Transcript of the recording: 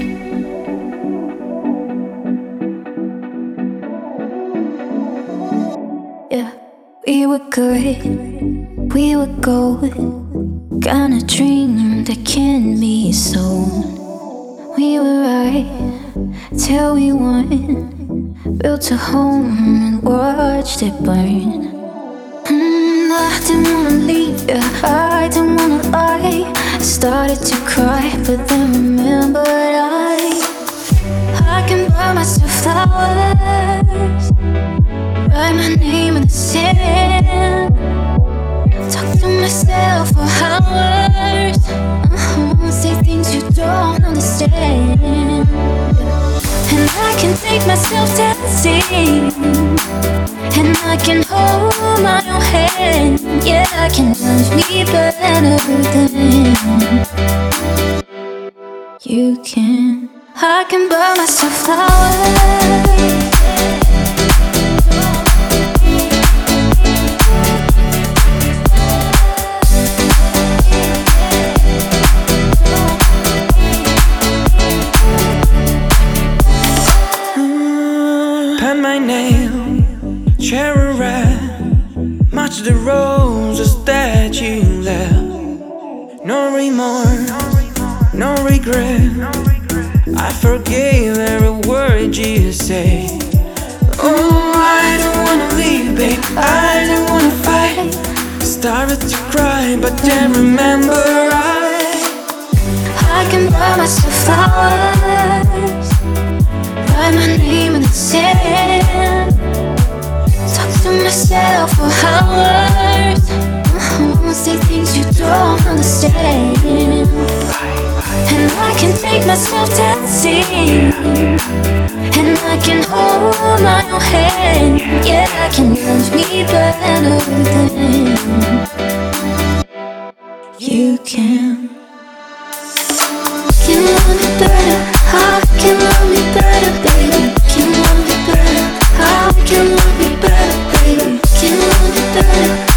Yeah, we were good, we were gold. Kind of dream that can't be sold. We were right till we won. Built a home and watched it burn. I didn't wanna leave, yeah, I didn't wanna lie. I started to cry, but then remembered I can buy myself flowers, write my name in the sand, talk to myself for hours, say things you don't understand. And I can take myself dancing, and I can hold my own hand. Yeah, I can love me better than you can. I can buy myself flowers. Pen my name, cherry red, match the roses that you left. No remorse, no regret, I forgave every word you say. Oh, I don't wanna leave, babe, I don't wanna fight. Started to cry, but then remember I can buy myself flowers, write my name in the sand, talk to myself for hours, say things you don't understand. And I can take myself dancing, and I can hold my own hand. Yeah, I can love me better than you can. Can love me better, how can love me better, baby. Can love me better, how can love me better, baby. Can love me better.